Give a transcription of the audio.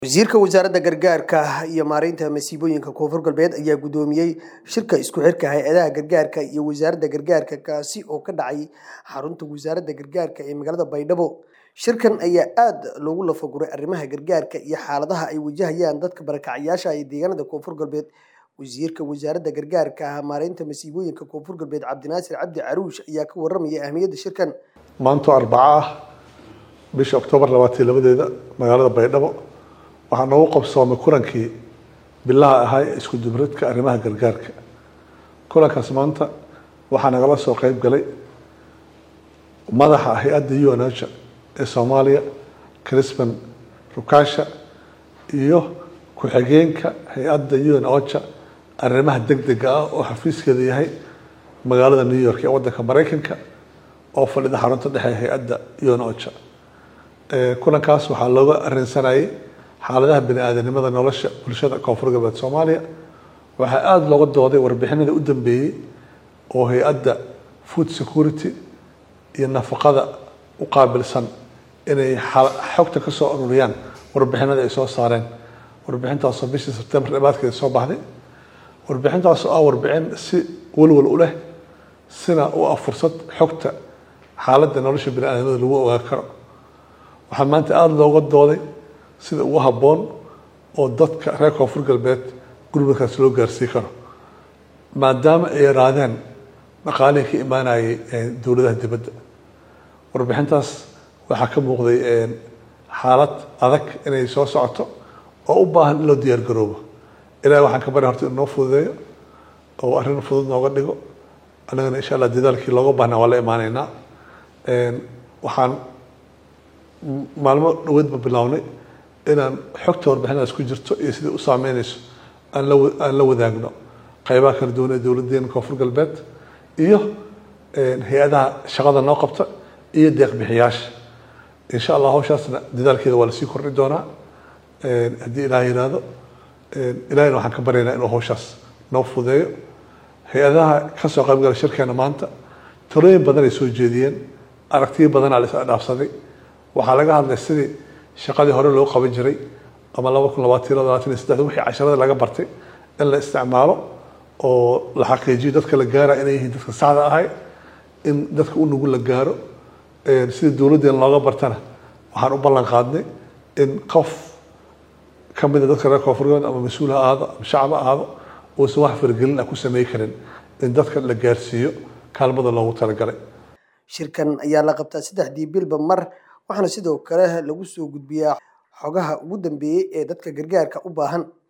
wasiirka wasaaradda gargaarka iyo maareynta masiibooyinka Koonfur Galbeed ayaa gudoomiyay shirka isku xirka hay'adaha gargaarka iyo wasaaradda gargaarka kaasi oo ka dhacay xarunta wasaaradda gargaarka ee magaalada Baydhabo. Shirkan ayaa aad loogu lafaguray arrimaha gargaarka iyo xaaladaha ay wajahayaan dadka barakacayaasha ee deegaanada Koonfur Galbeed. wasiirka wasaaradda gargaarka maareynta masiibooyinka Koonfur Galbeed Cabdinaasir Cabdi Caruush ayaa ka warramay ahmiyadda shirkan. maanta Arbacada bisha Oktoobar 22 magaalada Baydhabo waxaa noogu qabsoomay kulankii bilaha ahaa isku dubradka arrimaha gargaarka. kulankaas maanta waxaa nagala soo qayb galay madaxa hay'adda UNOCHA ee Soomaaliya Crispin Rukasha iyo ku-xigeenka hay'adda UNOCHA arrimaha degdega ah oo xafiiskeedu yahay magaalada New York ee waddanka Mareykanka oo fadhida xarunta dhexe hay'adda UNOCHA. kulankaas waxaa looga arrinsanayay xaaladaha bini'aadanimada nolosha bulshada Koonfur Galbeed Soomaaliya. waxaa aad looga dooday warbixinada u dambeeyay oo hay'adda Food Security iyo nafaqada u qaabilsan inay xogta ka soo ururiyaan warbixinada ay soo saareen. warbixintaas oo bishii September dhabaadkeeda soo baxday. warbixintaas oo warbixin si walwal u leh sina u fursad xogta xaaladda nolosha bini'aadanimada lagu ogaan karo. waxaa maanta aad looga dooday sida ugu habboon oo dadka reer Koonfur Galbeed gurmadkaas loo gaarsiin karo maadaama ay yaraadeen dhaqaalihii ka imaanayay dowladaha dibadda. warbixintaas waxaa ka muuqday xaalad adag inay soo socoto oo u baahan in loo diyaar garoobo. ilaahay waxaan ka bari horta inuu noo fududeeyo oo arrin fudud nooga dhigo annagana insha Allah dadaalkii looga baahnaa waa la imaanaynaa. waxaan maalmo dhaweedba bilownay inaan xogta warbixinadaas ku jirto iyo sidii u saameynayso aan la wadaagno qaybaha kala duwan ee dowladdeena Koonfur Galbeed iyo hay'adaha shaqada noo qabta iyo deeq bixiyaasha. insha Allah hawshaasna dadaalkeeda waa la sii kordhi doonaa haddii Ilaahay yiraahdo. ilaahayna waxaan ka baryaynaa inuu hawshaas noo fududeeyo. hay-adaha ka soo qayb gala shirkeena maanta talooyin badan ay soo jeediyeen, aragtiyo badan la is dhaafsaday. waxaa laga hadlay sidii shaqadii hore loo qaban jiray ama 2023 wixii casharada laga bartay in la isticmaalo oo la xaqiijiyo dadka la gaara inay yihiin dadka saxda ah in dadka u nugul la gaaro. sidii dowladdeena looga bartana waxaan u ballan qaadnay in qof ka mid ah dadka reer Koonfur Galbeed ama mas'uul ha ahaado ama shacab ha ahaado uusan wax faragelin ku sameyn karin in dadka la gaarsiiyo kaalmada loogu talagalay. shirkan ayaa la qabtaa 3 bilba mar waxaana sidoo kale lagu soo gudbiyaa xogaha ugu dambeeyay ee dadka gargaarka u baahan.